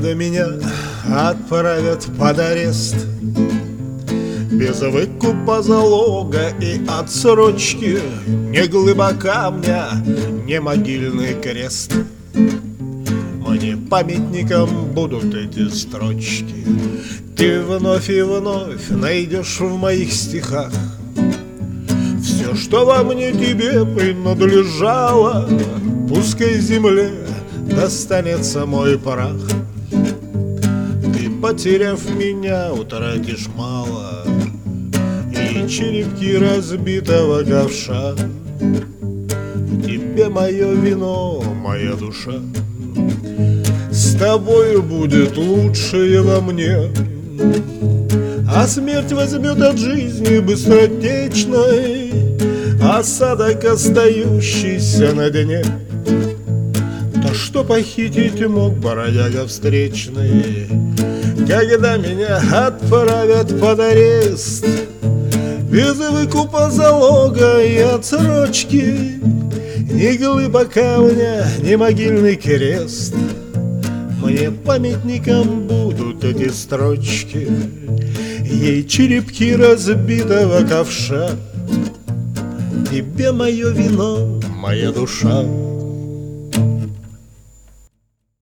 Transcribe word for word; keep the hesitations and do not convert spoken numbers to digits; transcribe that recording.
Когда меня отправят под арест без выкупа залога и отсрочки, ни глыба камня, ни могильный крест, мне памятником будут эти строчки. Ты вновь и вновь найдешь в моих стихах все, что во мне тебе принадлежало. Пускай земле достанется мой прах. Ты, потеряв меня, утратишь мало, и черепки разбитого ковша. В тебе мое вино, моя душа, с тобою будет лучшее во мне. А смерть возьмет от жизни быстротечной осадок, остающийся на дне. То, что похитить мог бродяга встречный, когда меня отправят под арест без выкупа залога и отсрочки, ни глыба камня, ни могильный крест, мне памятником будут эти строчки, ей черепки разбитого ковша. Тебе мое вино, моя душа,